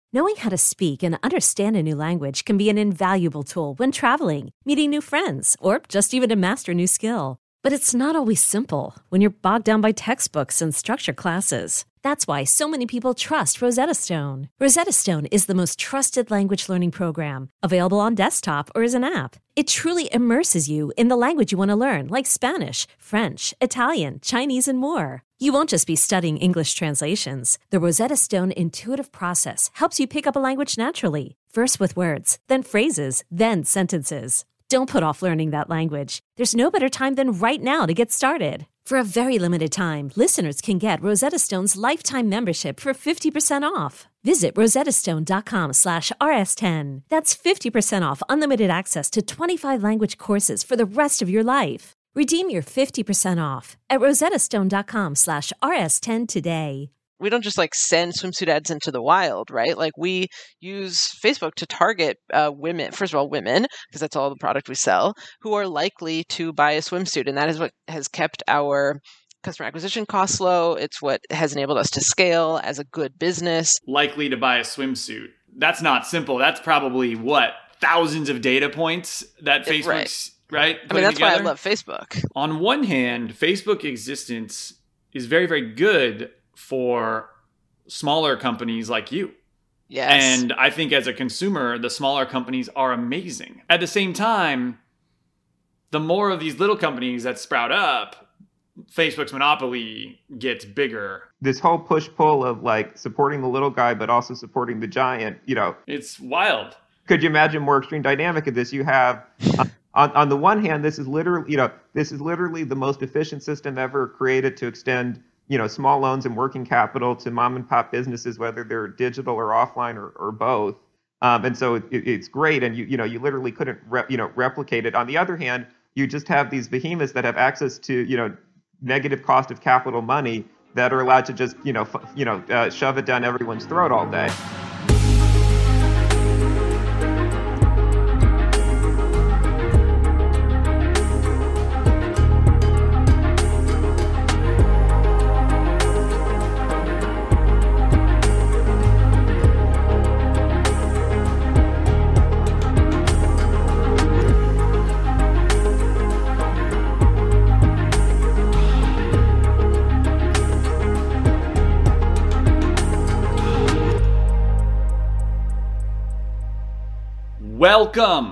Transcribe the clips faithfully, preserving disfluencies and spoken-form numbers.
Knowing how to speak and understand a new language can be an invaluable tool when traveling, meeting new friends, or just even to master a new skill. But it's not always simple when you're bogged down by textbooks and structured classes. That's why so many people trust Rosetta Stone. Rosetta Stone is the most trusted language learning program, available on desktop or as an app. It truly immerses you in the language you want to learn, like Spanish, French, Italian, Chinese, and more. You won't just be studying English translations. The Rosetta Stone intuitive process helps you pick up a language naturally, first with words, then phrases, then sentences. Don't put off learning that language. There's no better time than right now to get started. For a very limited time, listeners can get Rosetta Stone's lifetime membership for fifty percent off. Visit rosettastone.com slash rs10. That's fifty percent off unlimited access to twenty-five language courses for the rest of your life. Redeem your fifty percent off at rosettastone.com slash rs10 today. We don't just like send swimsuit ads into the wild, right? Like we use Facebook to target uh, women, first of all, women, because that's all the product we sell, who are likely to buy a swimsuit. And that is what has kept our customer acquisition costs low. It's what has enabled us to scale as a good business. Likely to buy a swimsuit. That's not simple. That's probably what? Thousands of data points that Facebook's, right? right? I mean, that's together? why I love Facebook. On one hand, Facebook existence is very, very good for smaller companies like you. Yes. And I think as a consumer, the smaller companies are amazing. At the same time, the more of these little companies that sprout up, Facebook's monopoly gets bigger. This whole push-pull of like supporting the little guy, but also supporting the giant, you know. It's wild. Could you imagine more extreme dynamic of this? You have, on, on the one hand, this is literally, you know, this is literally the most efficient system ever created to extend, you know, small loans and working capital to mom and pop businesses, whether they're digital or offline or, or both. Um, and so it, it's great. And you, you know, you literally couldn't, re, you know, replicate it. On the other hand, you just have these behemoths that have access to, you know, negative cost of capital money that are allowed to just, you know, f- you know, uh, shove it down everyone's throat all day. Welcome!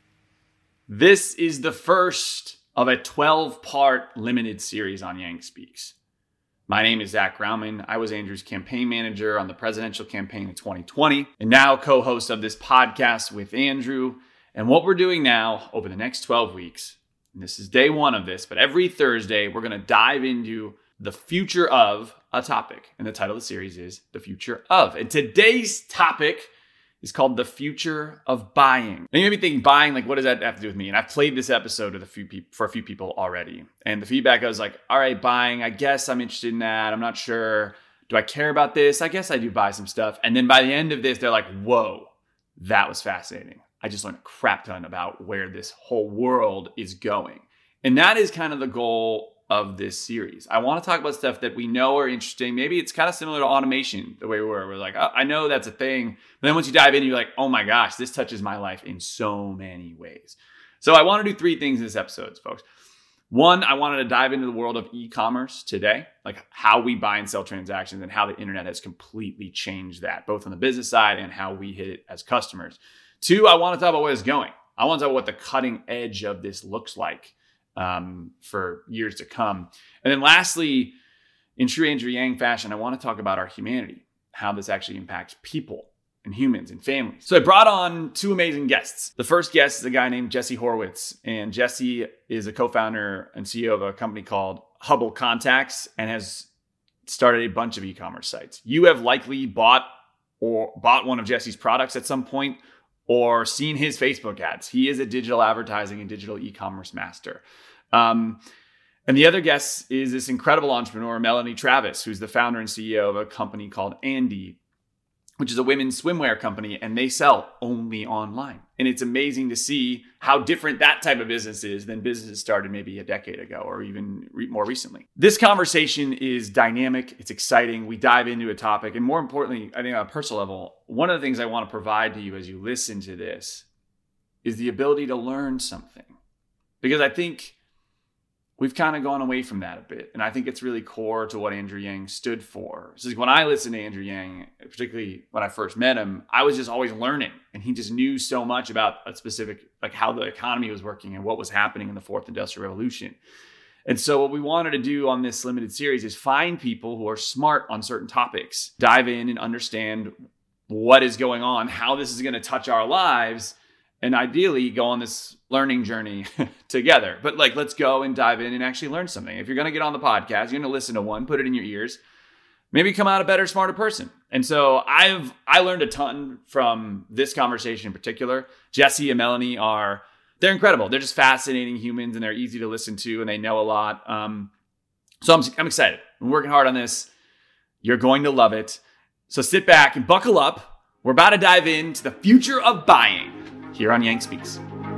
This is the first of a twelve-part limited series on Yang Speaks. My name is Zach Grauman. I was Andrew's campaign manager on the presidential campaign in twenty twenty, and now co-host of this podcast with Andrew. And what we're doing now over the next twelve weeks, and this is day one of this, but every Thursday, we're going to dive into the future of a topic. And the title of the series is The Future Of. And today's topic is called The Future of Buying. And you may be thinking, buying, like, what does that have to do with me? And I've played this episode with a few people for a few people already. And the feedback, I was like, all right, buying, I guess I'm interested in that. I'm not sure. Do I care about this? I guess I do buy some stuff. And then by the end of this, they're like, whoa, that was fascinating. I just learned a crap ton about where this whole world is going. And that is kind of the goal of this series. I want to talk about stuff that we know are interesting. Maybe it's kind of similar to automation, the way we were. We're like, oh, I know that's a thing. But then once you dive in, you're like, oh my gosh, this touches my life in so many ways. So I want to do three things in this episode, folks. One, I wanted to dive into the world of e-commerce today, like how we buy and sell transactions and how the internet has completely changed that, both on the business side and how we hit it as customers. Two, I want to talk about where it's going. I want to talk about what the cutting edge of this looks like um, for years to come. And then lastly, in true Andrew Yang fashion, I want to talk about our humanity, how this actually impacts people and humans and families. So I brought on two amazing guests. The first guest is a guy named Jesse Horowitz. And Jesse is a co-founder and C E O of a company called Hubble Contacts and has started a bunch of e-commerce sites. You have likely bought or bought one of Jesse's products at some point or seen his Facebook ads. He is a digital advertising and digital e-commerce master. Um, and the other guest is this incredible entrepreneur, Melanie Travis, who's the founder and C E O of a company called Andy. which is a women's swimwear company, and they sell only online. And it's amazing to see how different that type of business is than businesses started maybe a decade ago or even re- more recently. This conversation is dynamic. It's exciting. We dive into a topic. And more importantly, I think on a personal level, one of the things I want to provide to you as you listen to this is the ability to learn something. Because I think we've kind of gone away from that a bit. And I think it's really core to what Andrew Yang stood for. So when I listened to Andrew Yang, particularly when I first met him, I was just always learning. And he just knew so much about a specific, like how the economy was working and what was happening in the fourth industrial revolution. And so what we wanted to do on this limited series is find people who are smart on certain topics, dive in and understand what is going on, how this is going to touch our lives, and ideally go on this learning journey together. But like, let's go and dive in and actually learn something. If you're going to get on the podcast, you're going to listen to one, put it in your ears, maybe come out a better, smarter person. And so I've, I learned a ton from this conversation in particular. Jesse and Melanie are, they're incredible. They're just fascinating humans and they're easy to listen to and they know a lot. Um, so I'm, I'm excited. I'm working hard on this. You're going to love it. So sit back and buckle up. We're about to dive into the future of buying here on Yang Speaks.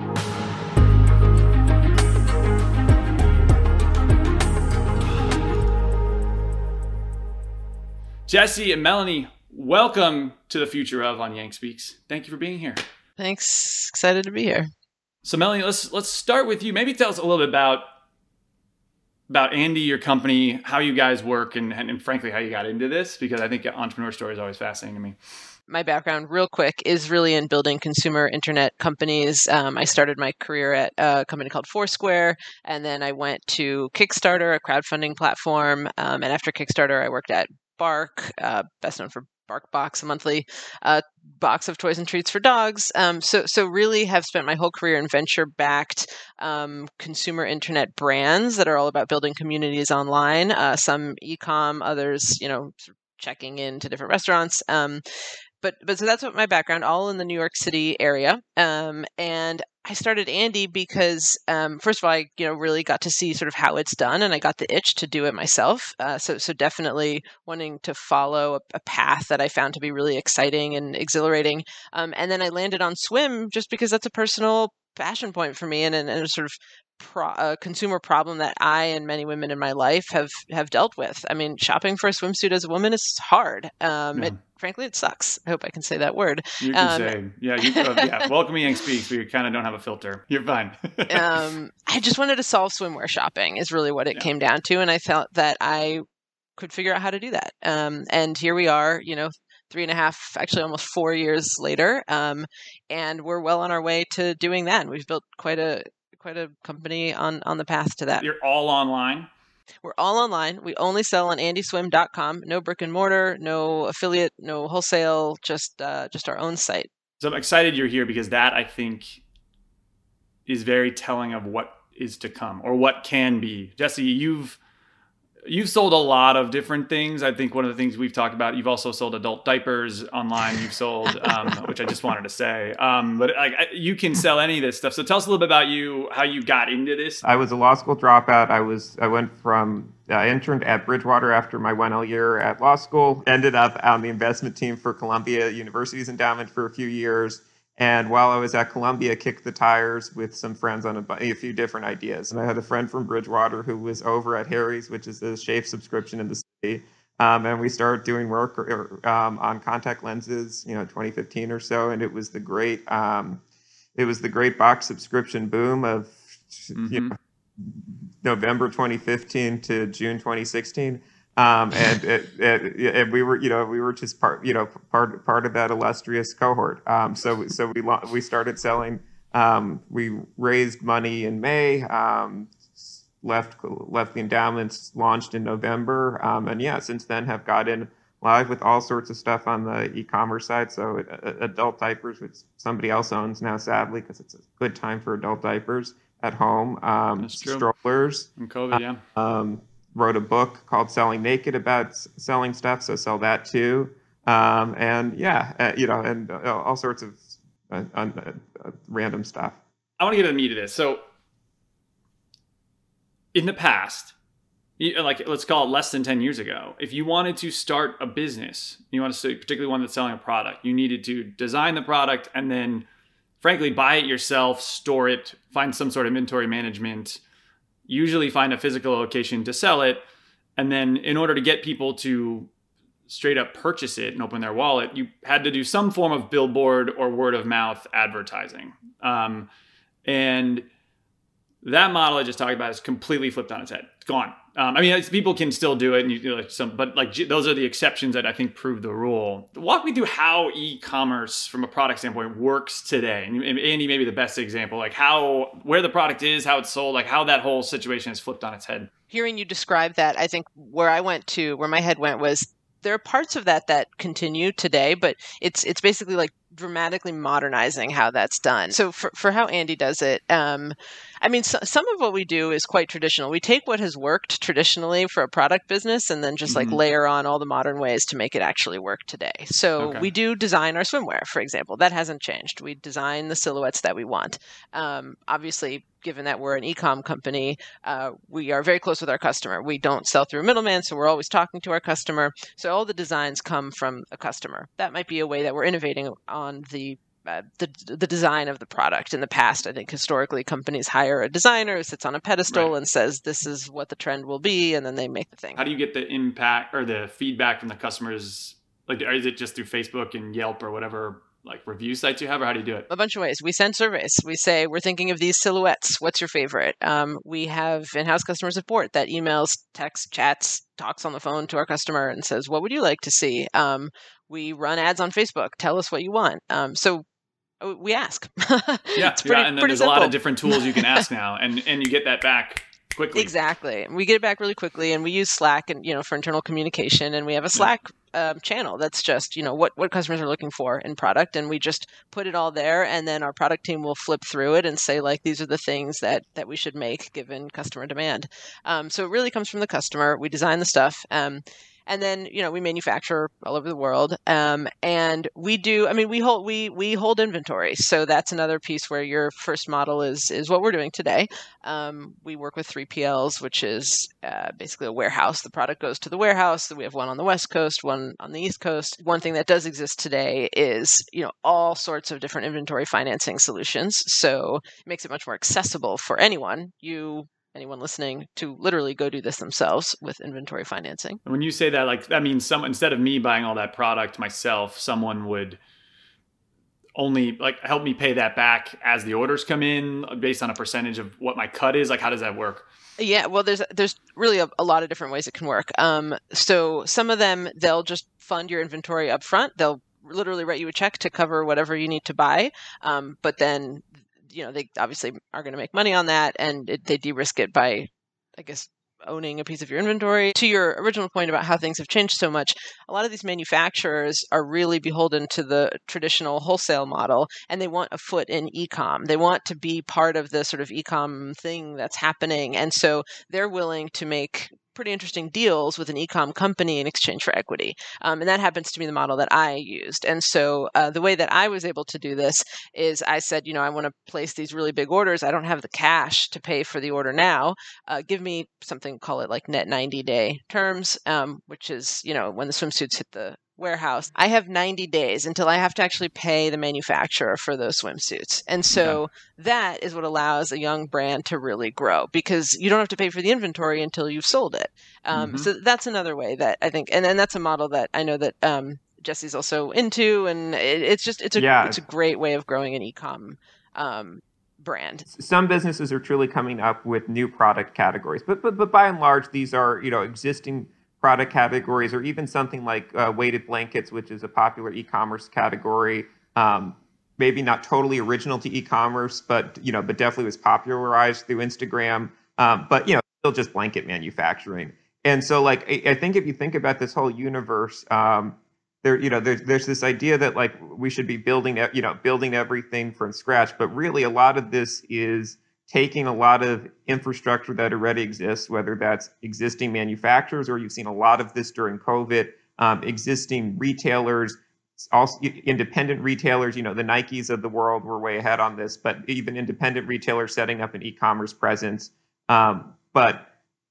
Jesse and Melanie, welcome to the future of on Yang Speaks. Thank you for being here. Thanks. Excited to be here. So Melanie, let's let's start with you. Maybe tell us a little bit about about Andy, your company, how you guys work, and, and, and frankly, how you got into this, because I think entrepreneur story is always fascinating to me. My background, real quick, is really in building consumer internet companies. Um, I started my career at a company called Foursquare, and then I went to Kickstarter, a crowdfunding platform. Um, and after Kickstarter, I worked at Bark, uh, best known for BarkBox, a monthly uh, box of toys and treats for dogs. Um, so, so really have spent my whole career in venture-backed um, consumer internet brands that are all about building communities online. Uh, some e-com, others, you know, checking into different restaurants. Um, But but so that's what my background, all in the New York City area. Um, and I started Andy because, um, first of all, I you know really got to see sort of how it's done, and I got the itch to do it myself. Uh, so so definitely wanting to follow a, a path that I found to be really exciting and exhilarating. Um, and then I landed on swim just because that's a personal passion point for me, and, and, and a sort of Pro, a consumer problem that I and many women in my life have have dealt with. I mean, shopping for a swimsuit as a woman is hard. Um, Yeah. It frankly, it sucks. I hope I can say that word. You can Um, say, yeah, you, uh, yeah. Welcome to Yang Speaks, but you kind of don't have a filter. You're fine. um, I just wanted to solve swimwear shopping is really what it Yeah. came down to, and I felt that I could figure out how to do that. Um, and here we are, you know, three and a half, actually almost four years later, um, and we're well on our way to doing that. And we've built quite a quite a company on, on the path to that. You're all online? We're all online. We only sell on andy swim dot com. No brick and mortar, no affiliate, no wholesale, just uh, just our own site. So I'm excited you're here because that, I think, is very telling of what is to come or what can be. Jesse, you've you've sold a lot of different things. I think one of the things we've talked about, you've also sold adult diapers online. You've sold, um, which I just wanted to say. Um, but like, you can sell any of this stuff. So tell us a little bit about you, how you got into this. I was a law school dropout. I was I went from I interned at Bridgewater after my one L year at law school. Ended up on the investment team for Columbia University's endowment for a few years. And while I was at Columbia, kicked the tires with some friends on a, a few different ideas. And I had a friend from Bridgewater who was over at Harry's, which is the shave subscription in the city. Um, and we started doing work um, on contact lenses, you know, twenty fifteen or so. And it was the great, um, it was the great box subscription boom of mm-hmm. you know, November twenty fifteen to June twenty sixteen. Um, and, it, it, and we were, you know, we were just part, you know, part, part of that illustrious cohort. Um, so, so we, we started selling, um, we raised money in May, um, left, left the endowments, launched in November. Um, and yeah, since then have gotten live with all sorts of stuff on the e-commerce side. So uh, adult diapers, which somebody else owns now, sadly, because it's a good time for adult diapers at home. Um, strollers. From COVID, yeah. Um, wrote a book called Selling Naked about s- selling stuff, so sell that too. Um, and yeah, uh, you know, and uh, all sorts of uh, uh, uh, random stuff. I want to get to the meat of this. So in the past, like let's call it less than ten years ago, if you wanted to start a business, you want to say, particularly one that's selling a product, you needed to design the product and then frankly buy it yourself, store it, find some sort of inventory management, usually find a physical location to sell it. And then in order to get people to straight up purchase it and open their wallet, you had to do some form of billboard or word of mouth advertising. Um, and that model I just talked about is completely flipped on its head. It's gone. Um, I mean, it's, people can still do it, and you do like some, but like those are the exceptions that I think prove the rule. Walk me through how e-commerce, from a product standpoint, works today. And Andy, maybe the best example, like how, where the product is, how it's sold, like how that whole situation is flipped on its head. Hearing you describe that, I think where I went to, where my head went was, there are parts of that that continue today, but it's it's basically like dramatically modernizing how that's done. So for, for how Andy does it, um, I mean, so, some of what we do is quite traditional. We take what has worked traditionally for a product business and then just mm-hmm. like layer on all the modern ways to make it actually work today. So okay. we do design our swimwear, for example. That hasn't changed. We design the silhouettes that we want. Um, obviously, given that we're an e-com company, uh, we are very close with our customer. We don't sell through a middleman, so we're always talking to our customer. So all the designs come from a customer. That might be a way that we're innovating on the uh, the, the design of the product. In the past, I think historically companies hire a designer who sits on a pedestal right. and says, this is what the trend will be, and then they make the thing. How do you get the impact or the feedback from the customers? Like, is it just through Facebook and Yelp or whatever like review sites you have, or how do you do it? A bunch of ways. We send surveys. We say, we're thinking of these silhouettes. What's your favorite? Um, we have in-house customer support that emails, texts, chats, talks on the phone to our customer and says, what would you like to see? Um, we run ads on Facebook. Tell us what you want. Um, so we ask. Yeah, it's pretty, yeah, and then pretty there's simple. a lot of different tools you can ask now, and, and you get that back quickly. Exactly. We get it back really quickly, and we use Slack and you know for internal communication, and we have a Slack yeah. um, channel that's just you know what what customers are looking for in product, and we just put it all there, and then our product team will flip through it and say like these are the things that that we should make given customer demand. Um, so it really comes from the customer. We design the stuff. Um, And then, you know, we manufacture all over the world. Um, and we do, I mean, we hold, we, we hold inventory. So that's another piece where your first model is, is what we're doing today. Um, we work with three P Ls, which is uh, basically a warehouse. The product goes to the warehouse. We have one on the West Coast, one on the East Coast. One thing that does exist today is, you know, all sorts of different inventory financing solutions. So it makes it much more accessible for anyone. You anyone listening to literally go do this themselves with inventory financing. When you say that, like that means some instead of me buying all that product myself, someone would only like help me pay that back as the orders come in based on a percentage of what my cut is. Like, how does that work? Yeah, well, there's there's really a, a lot of different ways it can work. Um, so some of them, they'll just fund your inventory up front. They'll literally write you a check to cover whatever you need to buy. Um, but then you know, they obviously are going to make money on that, and it, they de-risk it by, I guess, owning a piece of your inventory. To your original point about how things have changed so much, a lot of these manufacturers are really beholden to the traditional wholesale model, and they want a foot in e-com. They want to be part of the sort of e-com thing that's happening, and so they're willing to make pretty interesting deals with an e-com company in exchange for equity. Um, and that happens to be the model that I used. And so uh, the way that I was able to do this is I said, you know, I want to place these really big orders. I don't have the cash to pay for the order now. Uh, give me something, call it like net ninety day terms, um, which is, you know, when the swimsuits hit the warehouse, I have ninety days until I have to actually pay the manufacturer for those swimsuits. And so okay. that is what allows a young brand to really grow, because you don't have to pay for the inventory until you've sold it. Um, mm-hmm. So that's another way that I think, and then that's a model that I know that um, Jesse's also into, and it, it's just, it's a, yeah. it's a great way of growing an e-com um, brand. Some businesses are truly coming up with new product categories, but, but, but by and large, these are, you know, existing product categories, or even something like uh, weighted blankets, which is a popular e-commerce category. Um, maybe not totally original to e-commerce, but you know, but definitely was popularized through Instagram. Um, but you know, still just blanket manufacturing. And so, like, I, I think if you think about this whole universe, um, there, you know, there's there's this idea that like we should be building, you know, building everything from scratch. But really, a lot of this is taking a lot of infrastructure that already exists, whether that's existing manufacturers, or you've seen a lot of this during COVID, um, existing retailers, also independent retailers. You know, the Nikes of the world were way ahead on this, but even independent retailers setting up an e-commerce presence. Um, but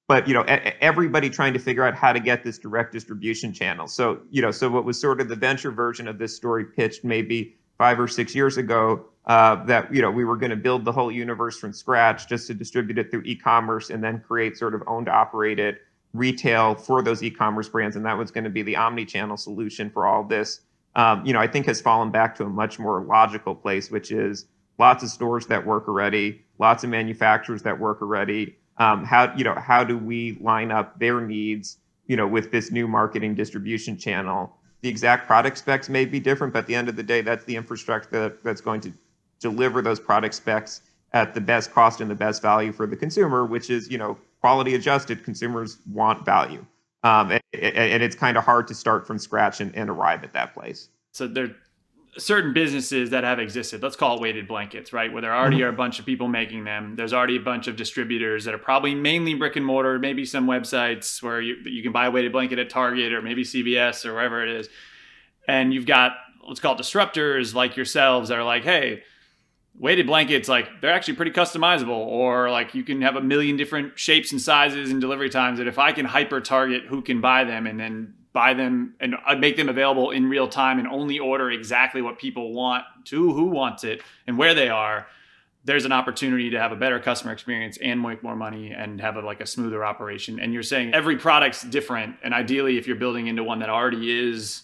but you know, everybody trying to figure out how to get this direct distribution channel. So you know, so what was sort of the venture version of this story pitched maybe five or six years ago, uh, that you know we were going to build the whole universe from scratch just to distribute it through e-commerce and then create sort of owned, operated retail for those e-commerce brands, and that was going to be the omni-channel solution for all this. Um, you know, I think has fallen back to a much more logical place, which is lots of stores that work already, lots of manufacturers that work already. Um, how you know how do we line up their needs, you know, with this new marketing distribution channel? The exact product specs may be different, but at the end of the day, that's the infrastructure that, that's going to deliver those product specs at the best cost and the best value for the consumer, which is, you know, quality adjusted. Consumers want value. Um, and, and it's kind of hard to start from scratch and, and arrive at that place. So there are certain businesses that have existed. Let's call it weighted blankets, right? Where there already mm-hmm. are a bunch of people making them. There's already a bunch of distributors that are probably mainly brick and mortar, maybe some websites where you, you can buy a weighted blanket at Target or maybe C V S or wherever it is. And you've got, let's call it disruptors like yourselves that are like, hey, weighted blankets, like they're actually pretty customizable, or like you can have a million different shapes and sizes and delivery times. And if I can hyper target who can buy them and then buy them and make them available in real time and only order exactly what people want to who wants it and where they are, there's an opportunity to have a better customer experience and make more money and have a, like a smoother operation. And you're saying every product's different. And ideally, if you're building into one that already is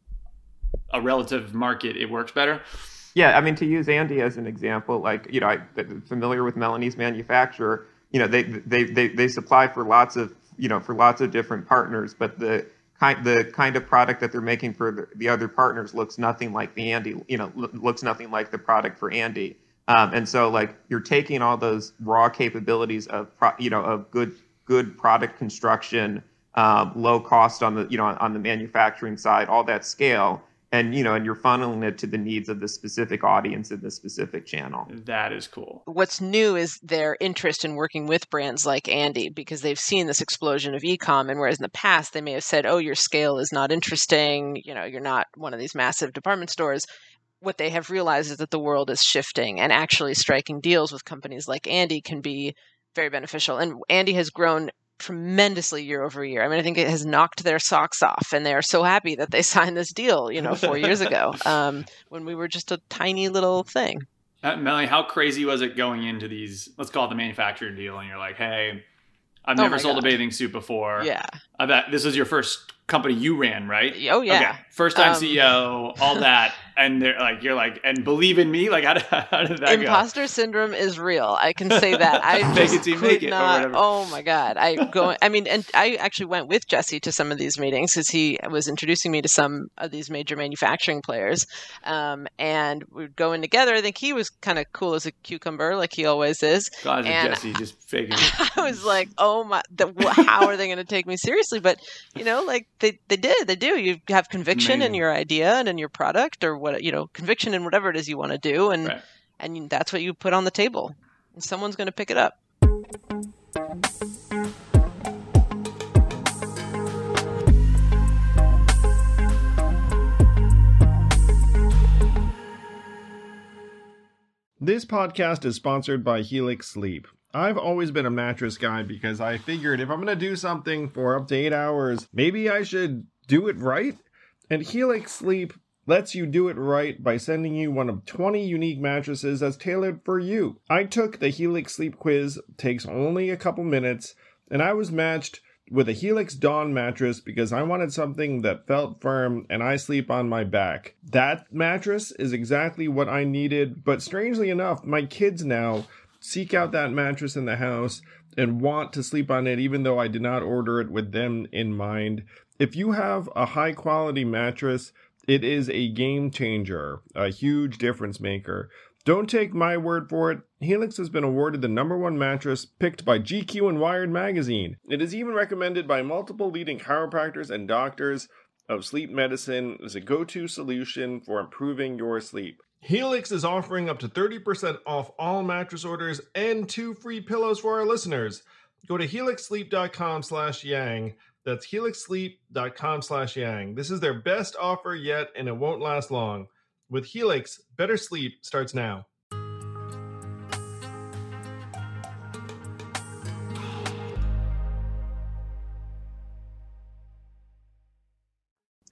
a relative market, it works better. Yeah, I mean, to use Andy as an example, like, you know, I'm familiar with Melanie's manufacturer. You know, they they they they supply for lots of, you know, for lots of different partners, but the kind the kind of product that they're making for the, the other partners looks nothing like the Andy, you know, looks nothing like the product for Andy. Um, and so, like, you're taking all those raw capabilities of, pro, you know, of good good product construction, um, low cost on the, you know, on the manufacturing side, all that scale. And, you know, and you're funneling it to the needs of the specific audience in the specific channel. That is cool. What's new is their interest in working with brands like Andy, because they've seen this explosion of e-com. And whereas in the past, they may have said, oh, your scale is not interesting. You know, you're not one of these massive department stores. What they have realized is that the world is shifting, and actually striking deals with companies like Andy can be very beneficial. And Andy has grown tremendously year over year. I mean, I think it has knocked their socks off, and they are so happy that they signed this deal, you know, four years ago, um, when we were just a tiny little thing. Uh, Melanie, how crazy was it going into these, let's call it the manufacturer deal, and you're like, hey, I've never oh sold God. a bathing suit before. Yeah. I bet this was your first company you ran, right? Oh, yeah. Okay. First time um, C E O, all that. And they're like, you're like, and believe in me? Like, how did, how did that Imposter go? Imposter syndrome is real. I can say that. I Fake just it till you could make it, not, or whatever. Oh my God. I go, I mean, and I actually went with Jesse to some of these meetings because he was introducing me to some of these major manufacturing players. Um, and we were going together. I think he was kind of cool as a cucumber, like he always is. God, and Jesse just faking it. I was like, oh my, the, how are they going to take me seriously? But, you know, like they, they did, they do. You have conviction Amazing. in your idea and in your product, or what, you know, conviction in whatever it is you want to do. And, right. and that's what you put on the table, and someone's going to pick it up. This podcast is sponsored by Helix Sleep. I've always been a mattress guy because I figured if I'm going to do something for up to eight hours, maybe I should do it right. And Helix Sleep lets you do it right by sending you one of twenty unique mattresses that's tailored for you. I took the Helix Sleep quiz, takes only a couple minutes, and I was matched with a Helix Dawn mattress because I wanted something that felt firm and I sleep on my back. That mattress is exactly what I needed, but strangely enough, my kids now seek out that mattress in the house and want to sleep on it even though I did not order it with them in mind. If you have a high quality mattress, it is a game changer, a huge difference maker. Don't take my word for it. Helix has been awarded the number one mattress picked by G Q and Wired magazine. It is even recommended by multiple leading chiropractors and doctors of sleep medicine as a go-to solution for improving your sleep. Helix is offering up to thirty percent off all mattress orders and two free pillows for our listeners. Go to helix sleep dot com slash yang. That's helix sleep dot com slash yang. This is their best offer yet, and it won't last long. With Helix, better sleep starts now.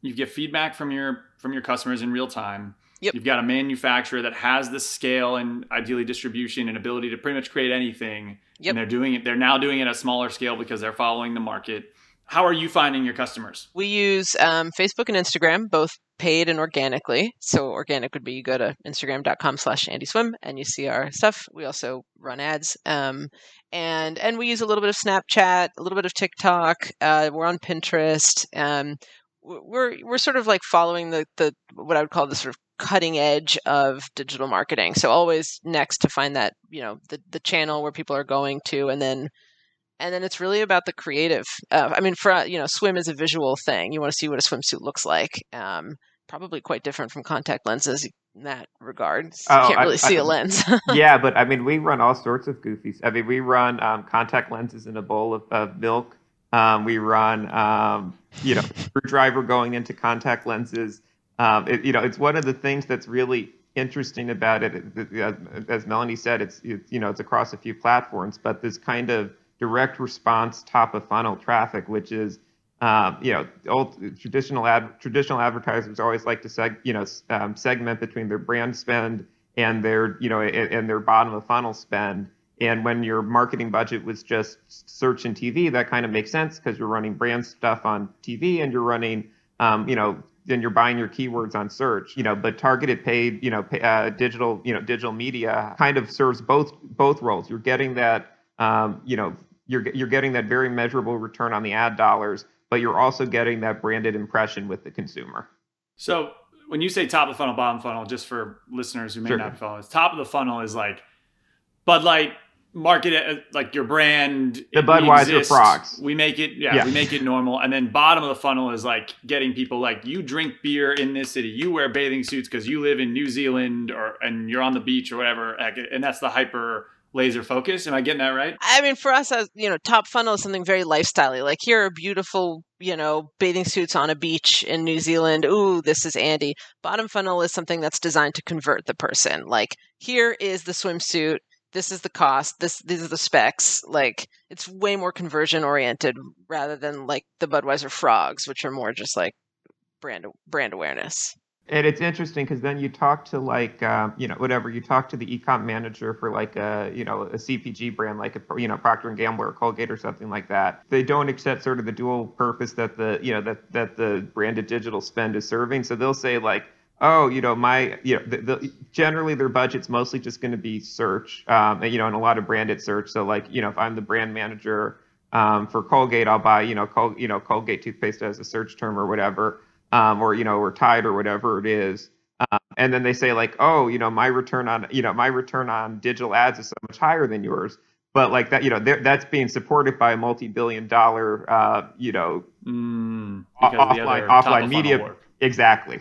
you get feedback from your from your customers in real time. Yep. You've got a manufacturer that has the scale and ideally distribution and ability to pretty much create anything. Yep. And they're doing it. They're now doing it at a smaller scale because they're following the market. How are you finding your customers? We use um, Facebook and Instagram, both paid and organically. So organic would be you go to instagram.com slash andyswim and you see our stuff. We also run ads. Um, and and we use a little bit of Snapchat, a little bit of TikTok. Uh, we're on Pinterest. Um, we're we're sort of like following the, the what I would call the sort of cutting edge of digital marketing. So always next to find that, you know, the, the channel where people are going to, and then And then it's really about the creative. Uh, I mean, for, you know, swim is a visual thing. You want to see what a swimsuit looks like. Um, probably quite different from contact lenses in that regard. You Oh, can't really I- see I- a lens. Yeah, but I mean, we run all sorts of goofies. I mean, we run um, contact lenses in a bowl of, of milk. Um, we run, um, you know, screwdriver going into contact lenses. Um, it, you know, it's one of the things that's really interesting about it. It- it- As Melanie said, it's, it's you know, it's across a few platforms, but this kind of direct response top of funnel traffic, which is, um, you know, old traditional ad traditional advertisers always like to seg, you know, um, segment between their brand spend and their, you know, and, and their bottom of funnel spend. And when your marketing budget was just search and T V, that kind of makes sense because you're running brand stuff on T V and you're running, um, you know, then you're buying your keywords on search, you know, but targeted paid, you know, pay, uh, digital, you know, digital media kind of serves both both roles. You're getting that, um, you know, you're you're getting that very measurable return on the ad dollars, but you're also getting that branded impression with the consumer. So when you say top of the funnel, bottom funnel, just for listeners who may Sure. not follow this, top of the funnel is like Bud Light, market it like your brand. The it- we Budweiser exist, frogs. We make it, yeah, Yeah. we make it normal. And then bottom of the funnel is like getting people like, you drink beer in this city, you wear bathing suits because you live in New Zealand or and you're on the beach or whatever. And that's the hyper laser focus. Am I getting that right? I mean, for us, as you know, top funnel is something very lifestyle-y. Like, here are beautiful, you know, bathing suits on a beach in New Zealand. Ooh, this is Andy. Bottom funnel is something that's designed to convert the person. Like, here is the swimsuit. This is the cost. This these are the specs. Like, it's way more conversion oriented rather than like the Budweiser frogs, which are more just like brand brand awareness. And it's interesting because then you talk to like, um, you know, whatever, you talk to the e-com manager for like a, you know, a C P G brand, like a, you know, Procter and Gamble or Colgate or something like that. They don't accept sort of the dual purpose that the, you know, that, that the branded digital spend is serving. So they'll say like, oh, you know, my, you know, the, the, generally their budget's mostly just going to be search, um, and, you know, and a lot of branded search. So like, you know, if I'm the brand manager um, for Colgate, I'll buy, you know, Col, you know, Colgate toothpaste as a search term or whatever. Um, or, you know, or Tide or whatever it is. Um, and then they say like, oh, you know, my return on, you know, my return on digital ads is so much higher than yours. But like that, you know, that's being supported by a multi-billion dollar, uh, you know, Mm, offline, offline media. Work. Exactly.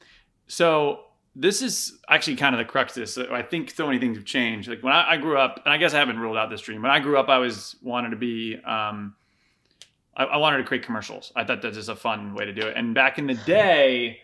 So this is actually kind of the crux of this. I think so many things have changed. Like when I, I grew up, and I guess I haven't ruled out this dream. When I grew up, I was wanted to be, um, I, I wanted to create commercials. I thought that was a fun way to do it. And back in the day,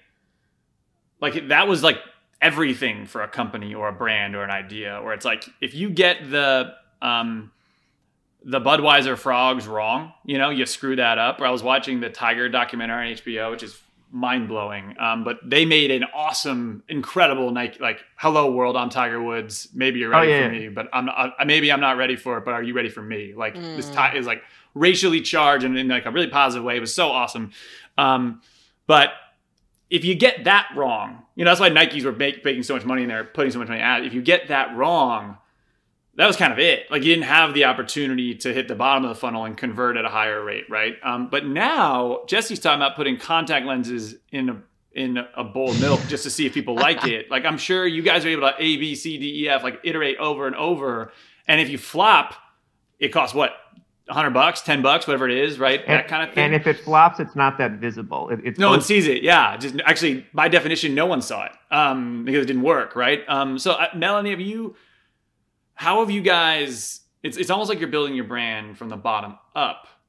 like that was like everything for a company or a brand or an idea. Where it's like if you get the um, the Budweiser frogs wrong, you know, you screw that up. Or I was watching the Tiger documentary on H B O, which is mind blowing. Um, but they made an awesome, incredible Nike, like, "Hello world, I'm Tiger Woods. Maybe you're ready Oh, yeah, for yeah. me, but I'm not, I, maybe I'm not ready for it. But are you ready for me?" Like Mm. this tie is like racially charged and in like a really positive way. It was so awesome. Um, but if you get that wrong, you know, that's why Nikes were make, making so much money and they're putting so much money out. If you get that wrong, that was kind of it. Like you didn't have the opportunity to hit the bottom of the funnel and convert at a higher rate, right? Um, but now Jesse's talking about putting contact lenses in a in a bowl of milk just to see if people like it. Like I'm sure you guys are able to A, B, C, D, E, F, like iterate over and over. And if you flop, it costs what? A hundred bucks, ten bucks, whatever it is, right? And, that kind of thing. and if it flops, it's not that visible. It, it's No one both- sees it. Yeah. Just actually, by definition, no one saw it um, because it didn't work, right? Um, so, uh, Melanie, have you? How have you guys? It's it's almost like you're building your brand from the bottom up,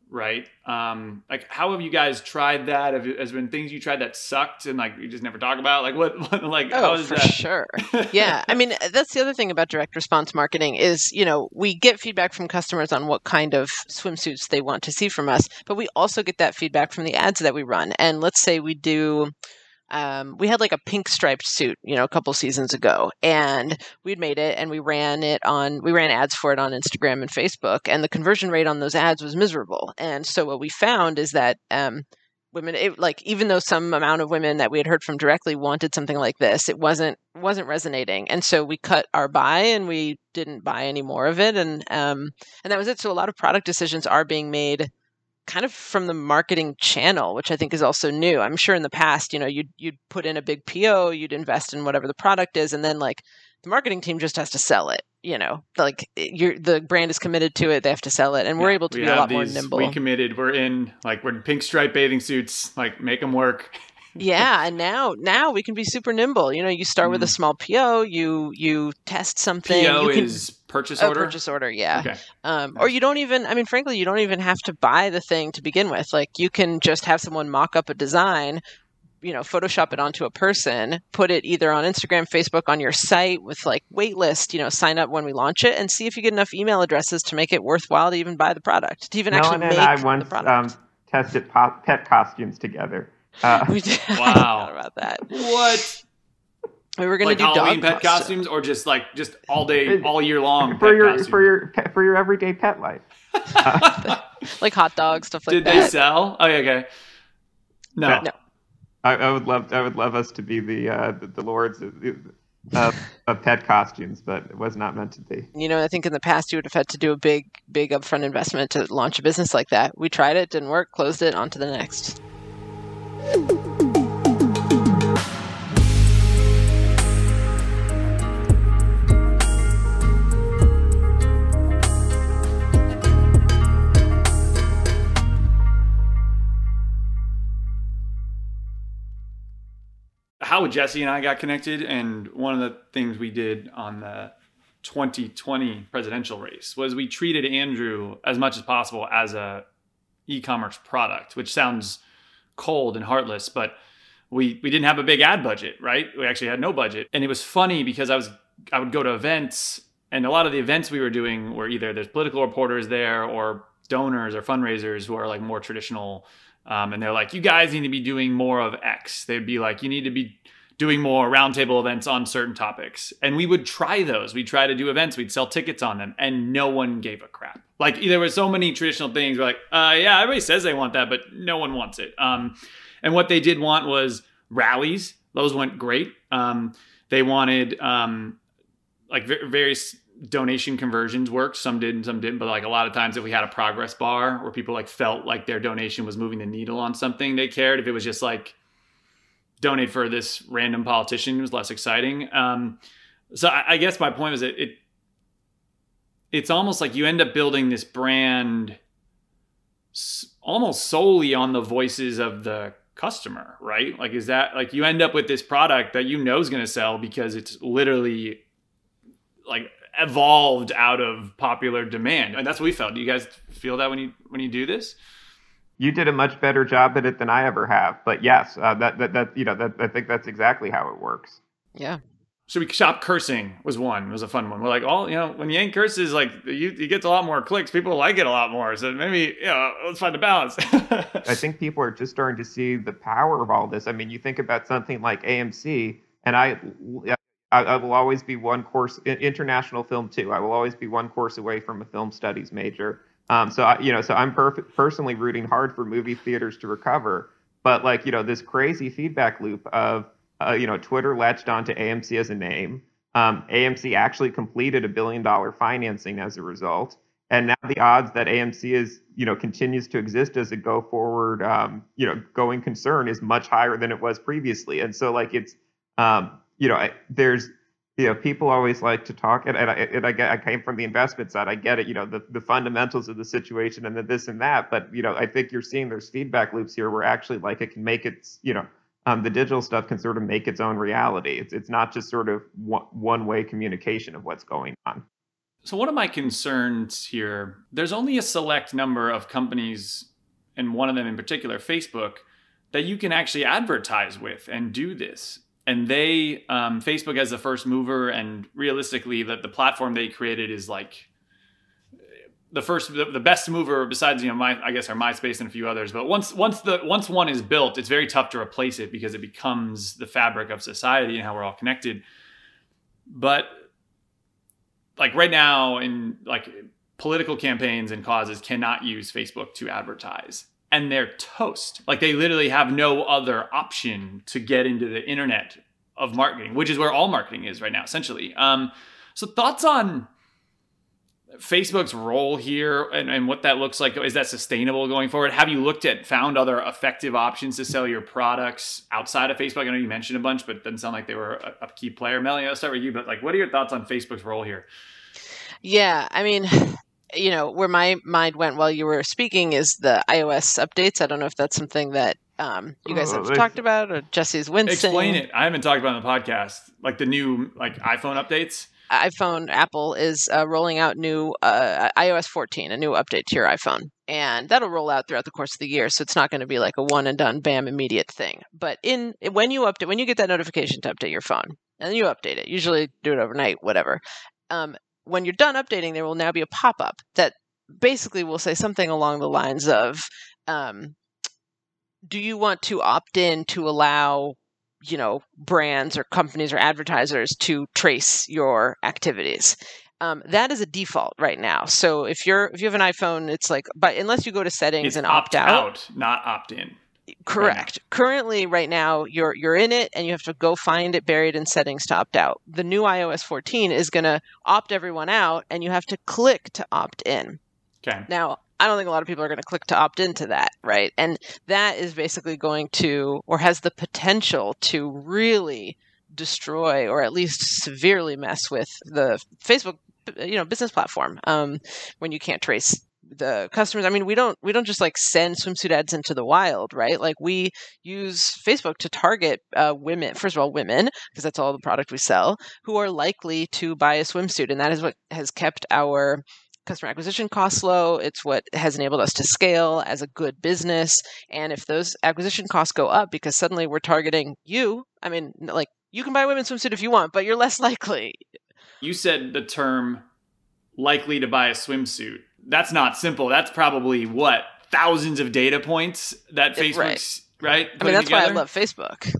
right? Um, like, how have you guys tried that? Have, has been things you tried that sucked and like you just never talk about? Like, what? what like, Oh, how is for that? sure. Yeah, I mean, that's the other thing about direct response marketing is, you know, we get feedback from customers on what kind of swimsuits they want to see from us, but we also get that feedback from the ads that we run. And let's say we do. Um, we had like a pink striped suit, you know, a couple seasons ago, and we'd made it and we ran it on, we ran ads for it on Instagram and Facebook, and the conversion rate on those ads was miserable. And so what we found is that um, women, it, like even though some amount of women that we had heard from directly wanted something like this, it wasn't wasn't resonating. And so we cut our buy and we didn't buy any more of it, and um, and that was it. So a lot of product decisions are being made kind of from the marketing channel, which I think is also new. I'm sure in the past, you know, you'd, you'd put in a big P O, you'd invest in whatever the product is, and then like the marketing team just has to sell it, you know, like you're, the brand is committed to it. They have to sell it. And we're Yeah, able to we be a lot these, more nimble. We committed, we're in, like we're in pink stripe bathing suits, like make them work. Yeah, and now now we can be super nimble. You know, you start mm. with a small P O, you you test something. P O you can, is purchase oh, order? Purchase order, yeah. Okay. Um, or you don't even, I mean, frankly, you don't even have to buy the thing to begin with. Like you can just have someone mock up a design, you know, Photoshop it onto a person, put it either on Instagram, Facebook, on your site with like wait list, you know, sign up when we launch it and see if you get enough email addresses to make it worthwhile to even buy the product, to even Melanie actually make and I the once product. um, tested po- pet costumes together. Uh, we did. Wow. I forgot about that. What? We were going like to do Halloween dog pet costumes, or just like just all day, all year long for pet your costumes? for your pet, for your everyday pet life. Uh, like hot dogs, stuff like Did that. they sell? Oh, yeah, okay. No. No. I, I would love I would love us to be the uh, the, the lords of, of, of pet costumes, but it was not meant to be. You know, I think in the past you would have had to do a big, big upfront investment to launch a business like that. We tried it, didn't work, closed it, on to the next. How Jesse and I got connected, and one of the things we did on the twenty twenty presidential race was we treated Andrew as much as possible as a e-commerce product, which sounds cold and heartless, but we we didn't have a big ad budget, right? We actually had no budget. And it was funny because I was I would go to events, and a lot of the events we were doing were either there's political reporters there or donors or fundraisers who are like more traditional. Um, and they're like, you guys need to be doing more of X. They'd be like, you need to be doing more roundtable events on certain topics. And we would try those. We'd try to do events. We'd sell tickets on them. And no one gave a crap. Like there were so many traditional things. We're like, uh, yeah, everybody says they want that, but no one wants it. Um, and what they did want was rallies. Those went great. Um, they wanted um, like v- various donation conversions worked. Some did and some didn't. But like a lot of times if we had a progress bar where people like felt like their donation was moving the needle on something, they cared. If it was just like donate for this random politician, it was less exciting. Um, so I, I guess my point was that it, it's almost like you end up building this brand s- almost solely on the voices of the customer, right? Like, is that like you end up with this product that you know is going to sell because it's literally like evolved out of popular demand. And that's what we felt. Do you guys feel that when you when you do this? You did a much better job at it than I ever have. But yes, uh, that, that that you know that I think that's exactly how it works. Yeah. Should we shop cursing was one. It was a fun one. We're like, oh, you know, when Yank curses, like you, you get a lot more clicks. People like it a lot more. So maybe, you know, let's find a balance. I think people are just starting to see the power of all this. I mean, you think about something like A M C, and I, I, I will always be one course, international film too. I will always be one course away from a film studies major. Um, so, I, you know, so I'm perf- personally rooting hard for movie theaters to recover. But like, you know, this crazy feedback loop of, Uh, you know, Twitter latched onto A M C as a name. Um, A M C actually completed a billion dollar financing as a result. And now the odds that A M C is, you know, continues to exist as a go forward, um, you know, going concern is much higher than it was previously. And so like it's, um, you know, I, there's, you know, people always like to talk, and, and, I, and I, get, I came from the investment side. I get it, you know, the, the fundamentals of the situation and the this and that. But, you know, I think you're seeing there's feedback loops here where actually like it can make it, you know, Um, the digital stuff can sort of make its own reality. It's it's not just sort of one, one-way communication of what's going on. So one of my concerns here, there's only a select number of companies, and one of them in particular, Facebook, that you can actually advertise with and do this. And they, um, Facebook as the first mover, and realistically, that the platform they created is like the first, the, the best mover besides, you know, my, I guess our MySpace and a few others. But once, once the, once one is built, it's very tough to replace it because it becomes the fabric of society and how we're all connected. But like right now, in like political campaigns and causes cannot use Facebook to advertise, and they're toast. Like they literally have no other option to get into the internet of marketing, which is where all marketing is right now, essentially. Um, so thoughts on Facebook's role here and, and what that looks like? Is that sustainable going forward? Have you looked at, found other effective options to sell your products outside of Facebook? I know you mentioned a bunch, but it doesn't sound like they were a, a key player. Melanie, I'll start with you, but like, what are your thoughts on Facebook's role here? Yeah, I mean, you know, where my mind went while you were speaking is the iOS updates. I don't know if that's something that um, you guys have oh, talked about, or Jesse's Winston. Explain it. I haven't talked about it on the podcast, like the new like iPhone updates. iPhone, Apple is uh, rolling out new uh, i O S fourteen, a new update to your iPhone. And that'll roll out throughout the course of the year. So it's not going to be like a one and done, bam, immediate thing. But in when you update, when you get that notification to update your phone, and then you update it, usually do it overnight, whatever. Um, when you're done updating, there will now be a pop-up that basically will say something along the lines of, um, do you want to opt in to allow, you know, brands or companies or advertisers to trace your activities? Um, that is a default right now. So if you're if you have an iPhone, it's like, but unless you go to settings it's and opt, opt out, out, not opt in. Correct. Right Currently, right now, you're you're in it, and you have to go find it buried in settings to opt out. The new i O S fourteen is going to opt everyone out, and you have to click to opt in. Okay. Now, I don't think a lot of people are going to click to opt into that, right? And that is basically going to, or has the potential to really destroy, or at least severely mess with the Facebook, you know, business platform. Um, when you can't trace the customers. I mean, we don't we don't just like send swimsuit ads into the wild, right? Like we use Facebook to target uh, women, first of all, women, because that's all the product we sell, who are likely to buy a swimsuit. And that is what has kept our customer acquisition costs low. It's what has enabled us to scale as a good business. And if those acquisition costs go up because suddenly we're targeting you, I mean, like you can buy a women's swimsuit if you want, but you're less likely. You said the term likely to buy a swimsuit. That's not simple. That's probably what, thousands of data points that Facebook's, right? right I mean, that's together? why I love Facebook.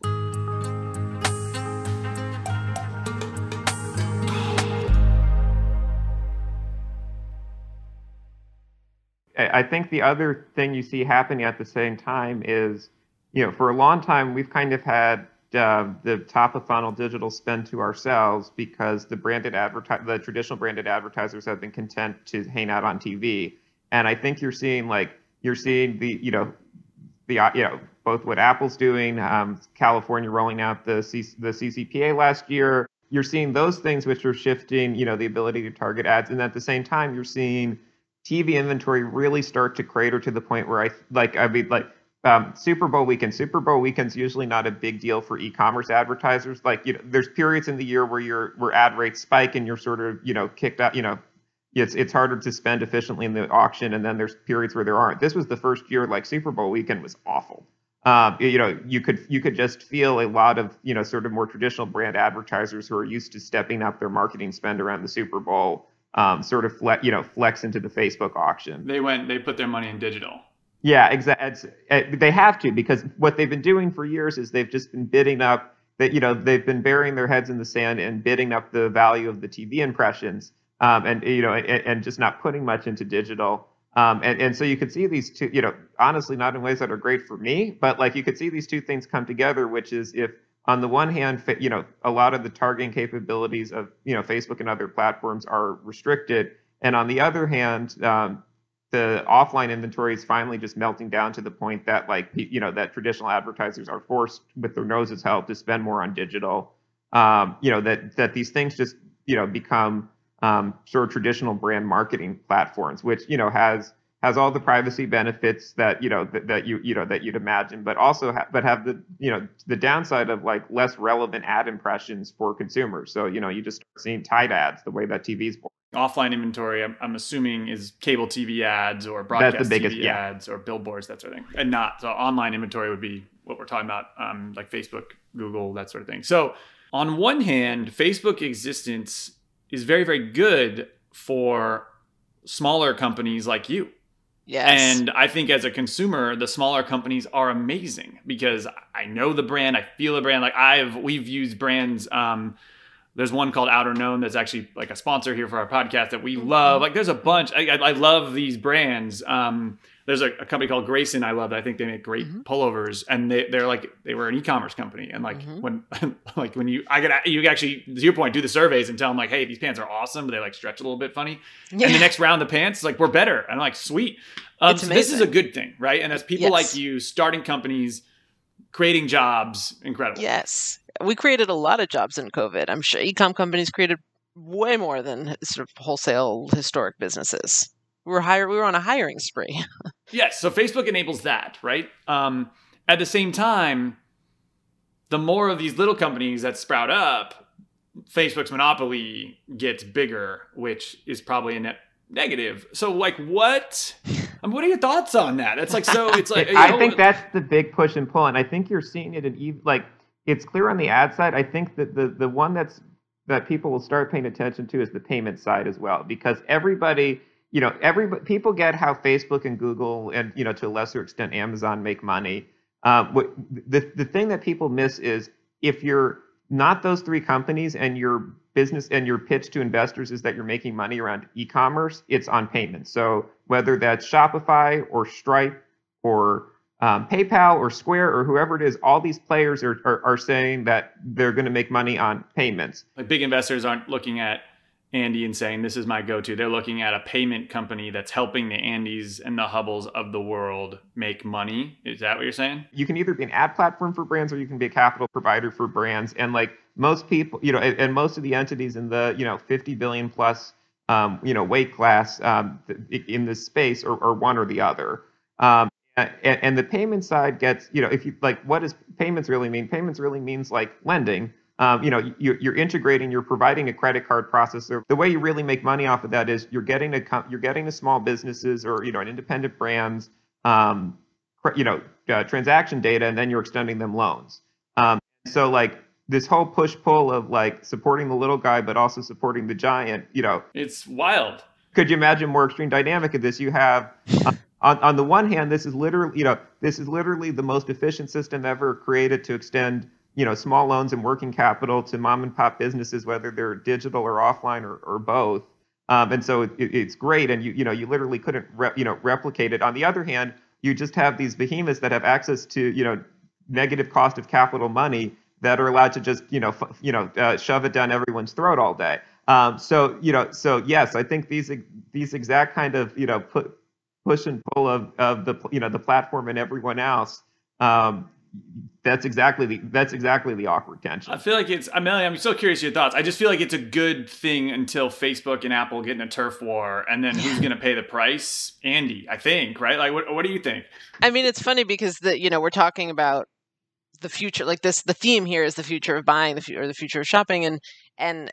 I think the other thing you see happening at the same time is, you know, for a long time, we've kind of had uh, the top of funnel digital spend to ourselves because the branded adverti- the traditional branded advertisers have been content to hang out on T V. And I think you're seeing like, you're seeing the, you know, the, you know, both what Apple's doing, um, California rolling out the C- the C C P A last year. You're seeing those things which are shifting, you know, the ability to target ads. And at the same time, you're seeing T V inventory really start to crater to the point where I like, I mean, like um, Super Bowl weekend. Super Bowl weekend's usually not a big deal for e-commerce advertisers. Like, you know, there's periods in the year where your where ad rates spike and you're sort of, you know, kicked out. You know, it's it's harder to spend efficiently in the auction, and then there's periods where there aren't. This was the first year like Super Bowl weekend was awful. Um, you know, you could you could just feel a lot of, you know, sort of more traditional brand advertisers who are used to stepping up their marketing spend around the Super Bowl. Um, sort of flex, you know, flex into the Facebook auction. They went, they put their money in digital. Yeah, exactly. They have to, because what they've been doing for years is they've just been bidding up that, you know, they've been burying their heads in the sand and bidding up the value of the T V impressions, um, and you know, and, and just not putting much into digital. Um, and and so you could see these two, you know, honestly, not in ways that are great for me, but like you could see these two things come together, which is if, on the one hand, you know, a lot of the targeting capabilities of, you know, Facebook and other platforms are restricted. And on the other hand, um, the offline inventory is finally just melting down to the point that, like, you know, that traditional advertisers are forced with their noses held to spend more on digital. Um, you know, that that these things just, you know, become um, sort of traditional brand marketing platforms, which, you know, has has all the privacy benefits that, you know, that, that you, you know, that you'd imagine, but also, ha- but have the, you know, the downside of like less relevant ad impressions for consumers. So, you know, you just start seeing Tide ads the way that T V's born. Offline inventory, I'm, I'm assuming, is cable T V ads or broadcast That's the biggest, T V yeah. ads or billboards, that sort of thing. And not, so online inventory would be what we're talking about, um, like Facebook, Google, that sort of thing. So on one hand, Facebook existence is very, very good for smaller companies like you. Yes. And I think as a consumer, the smaller companies are amazing because I know the brand, I feel the brand. Like I've, we've used brands. Um, there's one called Outer Known that's actually like a sponsor here for our podcast that we love. Like there's a bunch. I, I, I love these brands. Um, there's a, a company called Grayson I love that I think they make great mm-hmm. pullovers, and they they're like they were an e-commerce company, and like mm-hmm. when like when you I get you actually to your point do the surveys and tell them like, hey, these pants are awesome, but they like stretch a little bit funny. Yeah. And the next round of pants like we're better, and I'm like sweet. Um, so this is a good thing, right? And as people yes. like you starting companies, creating jobs, incredible. Yes, we created a lot of jobs in COVID. I'm sure e-com companies created way more than sort of wholesale historic businesses. We were hire, we were on a hiring spree. Yes, so Facebook enables that, right? Um, at the same time, the more of these little companies that sprout up, Facebook's monopoly gets bigger, which is probably a net negative. So, like, what? I mean, what are your thoughts on that? That's like so. It's like I know, think that's the big push and pull, and I think you're seeing it in like it's clear on the ad side. I think that the the one that's that people will start paying attention to is the payment side as well, because everybody. You know, every people get how Facebook and Google and, you know, to a lesser extent, Amazon make money. Um, what, the, the thing that people miss is if you're not those three companies and your business and your pitch to investors is that you're making money around e-commerce, it's on payments. So whether that's Shopify or Stripe or um, PayPal or Square or whoever it is, all these players are, are, are saying that they're going to make money on payments. Like big investors aren't looking at Andy and saying, this is my go-to. They're looking at a payment company that's helping the Andys and the Hubbles of the world make money. Is that what you're saying? You can either be an ad platform for brands or you can be a capital provider for brands. And like most people, you know, and, and most of the entities in the, you know, fifty billion plus, um, you know, weight class um, in this space are, are one or the other. Um, and, and the payment side gets, you know, if you like, what does payments really mean? Payments really means like lending. Um, you know, you're, you're integrating, you're providing a credit card processor. The way you really make money off of that is you're getting to you're getting to small businesses or, you know, an independent brands, um, you know, uh, transaction data, and then you're extending them loans. Um, so like this whole push pull of like supporting the little guy, but also supporting the giant, you know, it's wild. Could you imagine more extreme dynamic of this? You have uh, on on the one hand, this is literally, you know, this is literally the most efficient system ever created to extend, you know, small loans and working capital to mom and pop businesses, whether they're digital or offline or, or both. Um, and so it, it's great. And you, you know, you literally couldn't, re, you know, replicate it. On the other hand, you just have these behemoths that have access to, you know, negative cost of capital money that are allowed to just, you know, f- you know, uh, shove it down everyone's throat all day. Um, so, you know, so yes, I think these, these exact kind of, you know, put, push and pull of, of the, you know, the platform and everyone else, um, That's exactly the that's exactly the awkward tension. I feel like it's, Amelia, I'm so curious your thoughts. I just feel like it's a good thing until Facebook and Apple get in a turf war, and then who's going to pay the price? Andy, I think, right? Like, what what do you think? I mean, it's funny because the you know we're talking about the future, like this. The theme here is the future of buying, the future or the future of shopping, and and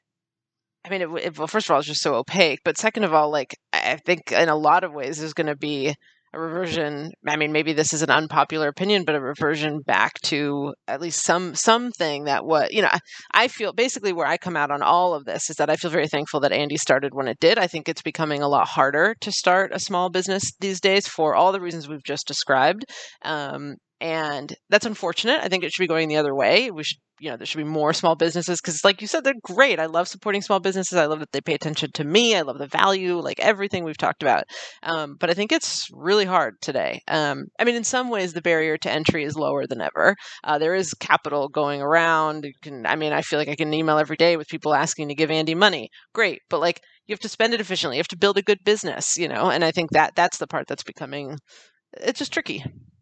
I mean, it, it, well, first of all, it's just so opaque, but second of all, like I think in a lot of ways, there's going to be a reversion. I mean, maybe this is an unpopular opinion, but a reversion back to at least some something that what you know. I, I feel basically where I come out on all of this is that I feel very thankful that Andy started when it did. I think it's becoming a lot harder to start a small business these days for all the reasons we've just described. Um, And that's unfortunate. I think it should be going the other way. We should, you know, there should be more small businesses because, like you said, they're great. I love supporting small businesses. I love that they pay attention to me. I love the value, like everything we've talked about. Um, but I think it's really hard today. Um, I mean, in some ways, the barrier to entry is lower than ever. Uh, there is capital going around. You can, I mean, I feel like I get an email every day with people asking to give Andy money. Great, but like you have to spend it efficiently. You have to build a good business, you know. And I think that that's the part that's becoming. It's just tricky.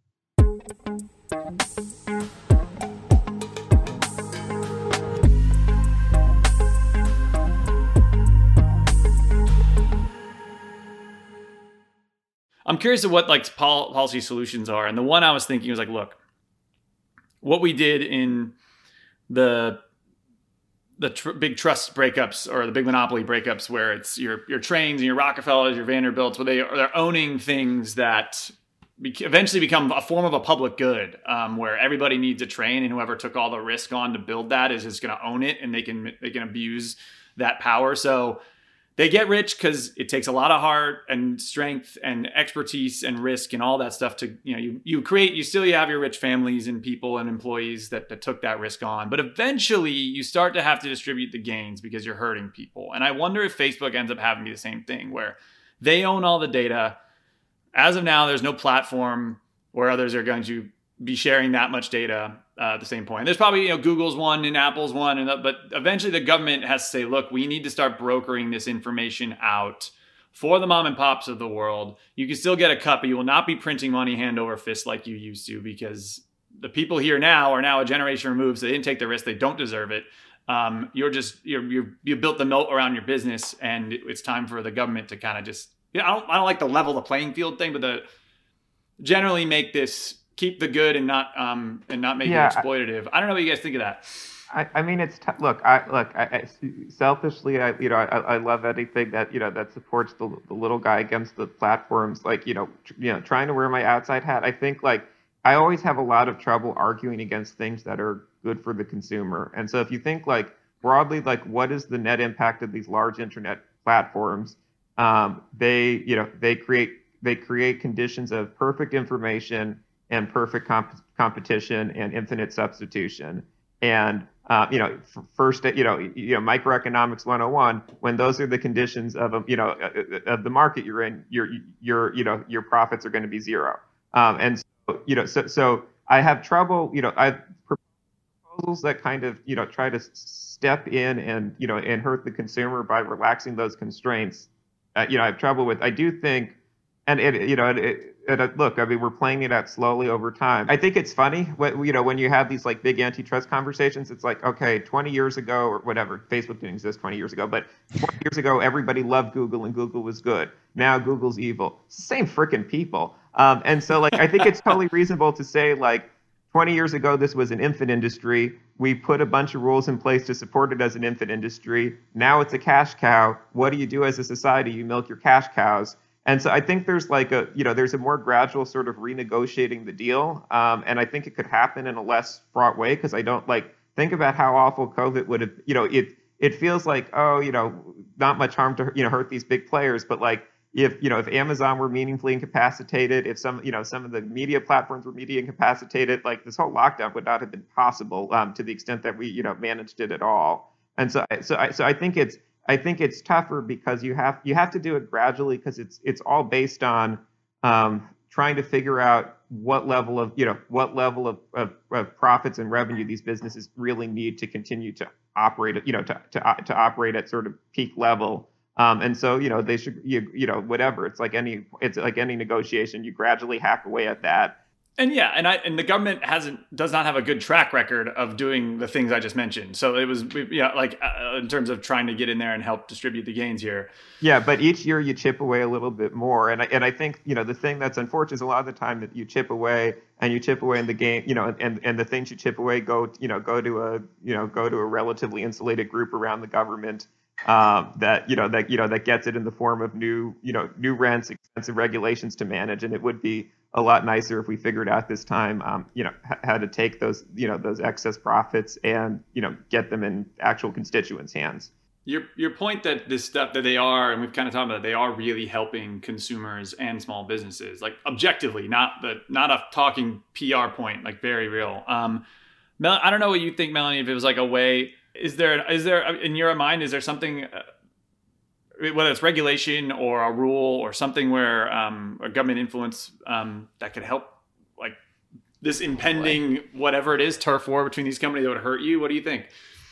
I'm curious of what like pol- policy solutions are. And the one I was thinking was like, look, what we did in the the tr- big trust breakups or the big monopoly breakups where it's your your Trains and your Rockefellers, your Vanderbilts, where they are they're owning things that be- eventually become a form of a public good, um, where everybody needs a train, and whoever took all the risk on to build that is just going to own it, and they can they can abuse that power. So they get rich because it takes a lot of heart and strength and expertise and risk and all that stuff to, you know, you, you create, you still you have your rich families and people and employees that, that took that risk on. But eventually you start to have to distribute the gains because you're hurting people. And I wonder if Facebook ends up having the same thing where they own all the data. As of now, there's no platform where others are going to be sharing that much data uh, at the same point. There's probably, you know, Google's one and Apple's one, and but eventually the government has to say, look, we need to start brokering this information out for the mom and pops of the world. You can still get a cut, but you will not be printing money hand over fist like you used to, because the people here now are now a generation removed, so they didn't take the risk. They don't deserve it. Um, you're just, you're, you're, you built the moat around your business, and it's time for the government to kind of just, you know, I don't, I don't like the level the playing field thing, but the generally make this, keep the good and not um and not make Yeah, it exploitative. I, I don't know what you guys think of that. I, I mean, it's t- look. I look. I, I selfishly, I you know, I, I love anything that you know that supports the, the little guy against the platforms. Like you know, tr- you know, trying to wear my outside hat. I think like I always have a lot of trouble arguing against things that are good for the consumer. And so if you think like broadly, like what is the net impact of these large internet platforms? Um, they you know they create they create conditions of perfect information and perfect comp- competition and infinite substitution. And uh, you know, f- first, you know, you know, microeconomics one oh one. When those are the conditions of a, you know, of the market you're in, your your you know your profits are going to be zero. Um, and so, you know, so so I have trouble. You know, I've proposals that kind of you know try to step in and you know and hurt the consumer by relaxing those constraints. Uh, you know, I have trouble with. I do think, and it, you know, it, it, And uh, look, I mean, we're playing it out slowly over time. I think it's funny, when, you know, when you have these like big antitrust conversations, it's like, okay, twenty years ago or whatever, Facebook didn't exist twenty years ago, but twenty years ago, everybody loved Google and Google was good. Now Google's evil. It's the same freaking people. Um, and so like, I think it's totally reasonable to say like, twenty years ago, this was an infant industry. We put a bunch of rules in place to support it as an infant industry. Now it's a cash cow. What do you do as a society? You milk your cash cows. And so I think there's like a, you know, there's a more gradual sort of renegotiating the deal. Um, and I think it could happen in a less fraught way, because I don't like, think about how awful COVID would have, you know, it, it feels like, oh, you know, not much harm to, you know, hurt these big players. But like, if, you know, if Amazon were meaningfully incapacitated, if some, you know, some of the media platforms were media incapacitated, like this whole lockdown would not have been possible um, to the extent that we, you know, managed it at all. And so, so I, so I think it's, I think it's tougher because you have you have to do it gradually, because it's it's all based on um, trying to figure out what level of you know what level of, of, of profits and revenue these businesses really need to continue to operate you know to to, to operate at sort of peak level. Um, and so you know they should you, you know whatever it's like any it's like any negotiation, you gradually hack away at that. And yeah, and I and the government hasn't does not have a good track record of doing the things I just mentioned. So it was yeah, like uh, in terms of trying to get in there and help distribute the gains here. Yeah, but each year you chip away a little bit more, and I, and I think you know the thing that's unfortunate is a lot of the time that you chip away and you chip away in the game, you know, and and the things you chip away go you know go to a you know go to a relatively insulated group around the government um, that you know that you know that gets it in the form of new you know new rents, expensive regulations to manage, and it would be a lot nicer if we figured out this time, um, you know, h- how to take those, you know, those excess profits and, you know, get them in actual constituents' hands. Your your point that this stuff that they are, and we've kind of talked about, they are really helping consumers and small businesses, like objectively, not the not a talking P R point, like very real. Um, Mel- I don't know what you think, Melanie. If it was like a way, is there is there in your mind, is there something? Uh, whether it's regulation or a rule or something where um, a government influence um, that could help, like this impending whatever it is turf war between these companies that would hurt you. What do you think?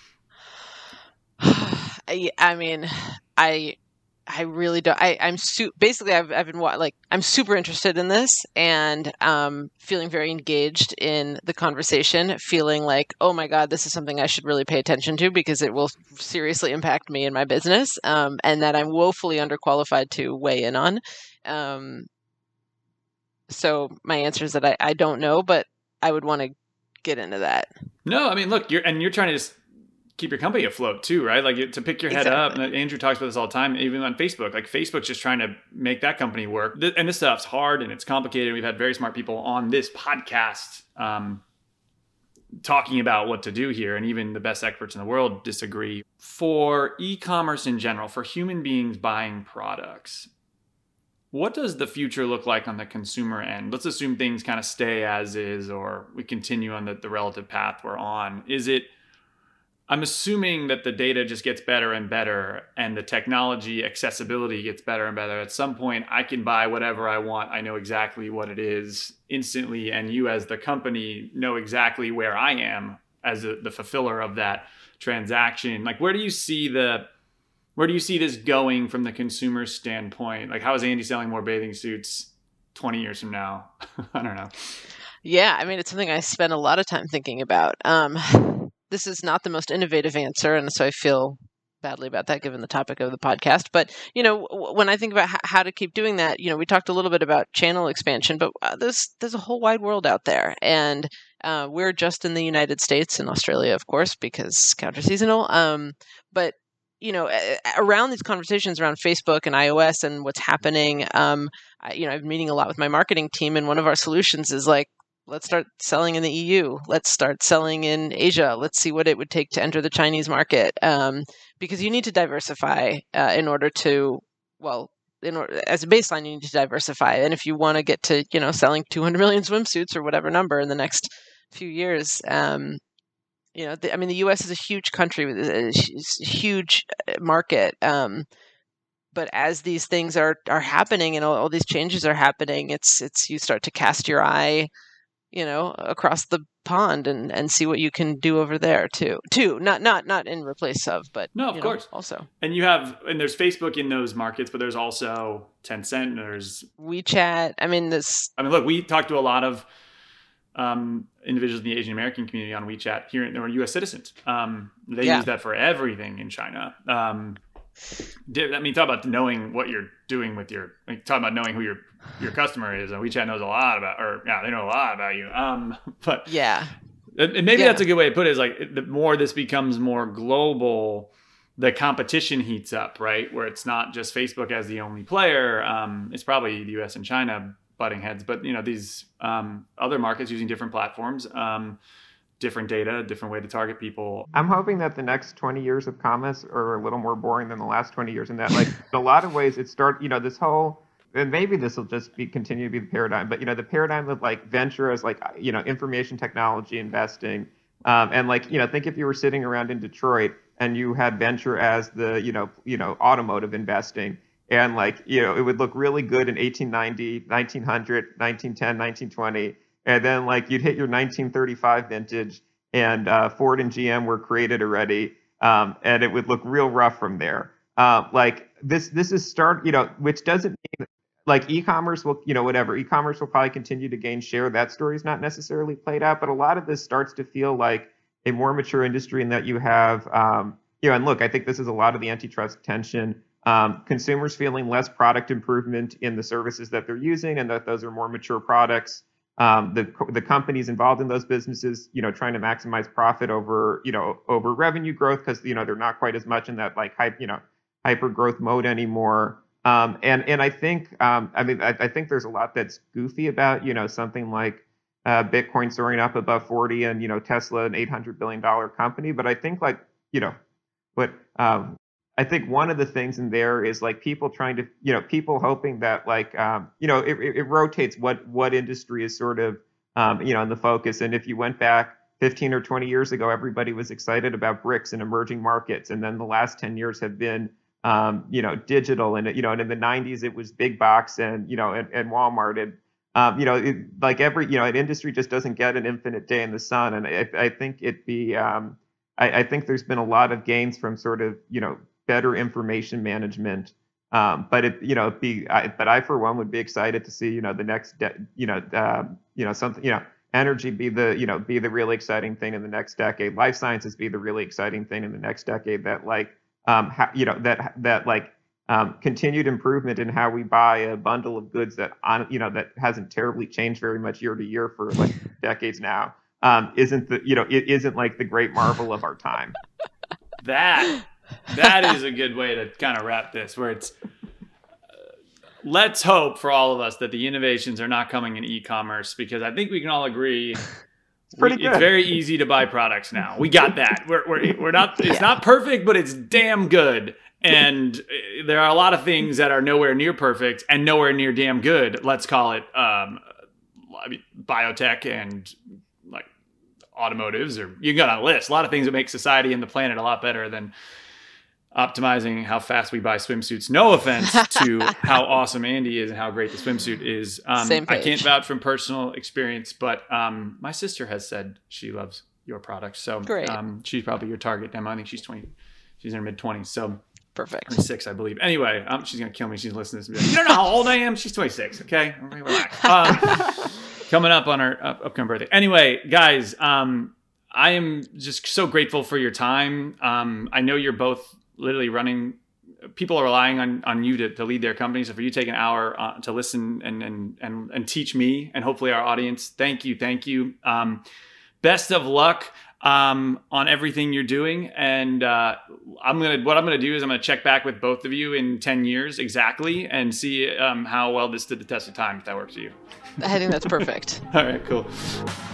I, I mean, I I really don't. I, I'm su- basically I've I've been like I'm super interested in this and um, feeling very engaged in the conversation. Feeling like, oh my God, this is something I should really pay attention to because it will seriously impact me and my business, um, and that I'm woefully underqualified to weigh in on. Um, so my answer is that I, I don't know, but I would want to get into that. No, I mean, look, you're and you're trying to just keep your company afloat too, right? Like to pick your head exactly. up. And Andrew talks about this all the time, even on Facebook. Like Facebook's just trying to make that company work. And this stuff's hard and it's complicated. We've had very smart people on this podcast um, talking about what to do here. And even the best experts in the world disagree. For e-commerce in general, for human beings buying products, what does the future look like on the consumer end? Let's assume things kind of stay as is, or we continue on the, the relative path we're on. Is it, I'm assuming that the data just gets better and better and the technology accessibility gets better and better. At some point, I can buy whatever I want. I know exactly what it is instantly. And you as the company know exactly where I am as a, the fulfiller of that transaction. Like, where do you see the, where do you see this going from the consumer standpoint? Like, how is Andy selling more bathing suits twenty years from now? I don't know. Yeah, I mean, it's something I spend a lot of time thinking about. Um, this is not the most innovative answer, and so I feel badly about that given the topic of the podcast. But, you know, when I think about h- how to keep doing that, you know, we talked a little bit about channel expansion, but uh, there's there's a whole wide world out there. And uh, we're just in the United States and Australia, of course, because counter-seasonal. Um, but you know, around these conversations around Facebook and iOS and what's happening, um, I, you know, I've been meeting a lot with my marketing team, and one of our solutions is like, let's start selling in the E U. Let's start selling in Asia. Let's see what it would take to enter the Chinese market, um, because you need to diversify uh, in order to, well, in order, as a baseline, you need to diversify. And if you want to get to, you know, selling two hundred million swimsuits or whatever number in the next few years, um, You know, the, I mean, the U S is a huge country with a huge market. Um, but as these things are are happening and all, all these changes are happening, it's it's you start to cast your eye, you know, across the pond and, and see what you can do over there too. Too not not not in replace of, but no, of you course, know, also. And you have and there's Facebook in those markets, but there's also Tencent. There's WeChat. I mean, this. I mean, look, we talked to a lot of um, individuals in the Asian American community on WeChat here. They were U S citizens. Um, they yeah. use that for everything in China. Um, I mean, talk about knowing what you're doing with your, like, talk about knowing who your, your customer is. And WeChat knows a lot about, or yeah, they know a lot about you. Um, but yeah, and maybe yeah. that's a good way to put it, is like the more this becomes more global, the competition heats up, right? Where it's not just Facebook as the only player. Um, it's probably the U S and China butting heads, but you know, these um, other markets using different platforms, um, different data, different way to target people. I'm hoping that the next twenty years of commerce are a little more boring than the last twenty years, and that, like, in a lot of ways, it start, you know, this whole, and maybe this will just be continue to be the paradigm, but you know, the paradigm of like venture as like, you know, information technology investing, um, and like, you know, think if you were sitting around in Detroit and you had venture as the, you know, you know, automotive investing. And like, you know, it would look really good in eighteen ninety, nineteen hundred, nineteen ten, nineteen twenty. And then like you'd hit your nineteen thirty-five vintage and uh, Ford and G M were created already. Um, and it would look real rough from there. Uh, like this, this is start, you know, which doesn't mean like e-commerce will, you know, whatever. E-commerce will probably continue to gain share. That story is not necessarily played out, but a lot of this starts to feel like a more mature industry in that you have, um, you know, and look, I think this is a lot of the antitrust tension. Um, consumers feeling less product improvement in the services that they're using, and that those are more mature products. Um, the the companies involved in those businesses, you know, trying to maximize profit over, you know, over revenue growth, because you know they're not quite as much in that like hype, you know, hyper growth mode anymore. Um, and and I think, um, I mean, I, I think there's a lot that's goofy about, you know, something like uh, Bitcoin soaring up above forty, and you know, Tesla, an eight hundred billion dollars company. But I think like, you know, what. Um, I think one of the things in there is like people trying to, you know, people hoping that like, um, you know, it, it, it rotates what what industry is sort of, um, you know, in the focus. And if you went back fifteen or twenty years ago, everybody was excited about bricks and emerging markets. And then the last ten years have been, um, you know, digital. And, you know, and in the nineties, it was big box and, you know, and, and Walmart. And, um, you know, it, like every, you know, an industry just doesn't get an infinite day in the sun. And I, I think it'd be, um, I, I think there's been a lot of gains from sort of, you know, better information management, um, but it, you know, be, I, but I for one would be excited to see, you know, the next, de- you know, uh, you know, something, you know, energy be the, you know, be the really exciting thing in the next decade. Life sciences be the really exciting thing in the next decade. That like, um, ha- you know, that that like um, continued improvement in how we buy a bundle of goods that on, you know, that hasn't terribly changed very much year to year for like decades now. Um, isn't the, you know, it isn't like the great marvel of our time. That that is a good way to kind of wrap this, where it's uh, let's hope for all of us that the innovations are not coming in e-commerce, because I think we can all agree It's pretty we, good. It's very easy to buy products now. We got that. We're we're we're not. It's not perfect, but it's damn good. And there are a lot of things that are nowhere near perfect and nowhere near damn good. Let's call it um, I mean, biotech and like automotives, or you got a list. A lot of things that make society and the planet a lot better than optimizing how fast we buy swimsuits. No offense to how awesome Andy is and how great the swimsuit is. Um, Same I page. can't vouch from personal experience, but um, my sister has said she loves your products. So Great. Um, she's probably your target demo. I think she's twenty. She's in her mid twenties. So Perfect. twenty-six, I believe. Anyway, um, she's going to kill me. She's listening to this. Like, you don't know how old I am? She's twenty-six, okay? Relax. Um, coming up on her uh, upcoming birthday. Anyway, guys, um, I am just so grateful for your time. Um, I know you're both literally running. People are relying on, on you to, to lead their company. So for you to take an hour uh, to listen and, and, and, and teach me and hopefully our audience, thank you. Thank you. Um, best of luck um, on everything you're doing. And uh, I'm going to, what I'm going to do is I'm going to check back with both of you in ten years exactly and see um, how well this stood the test of time, if that works for you. I think that's perfect. All right, cool.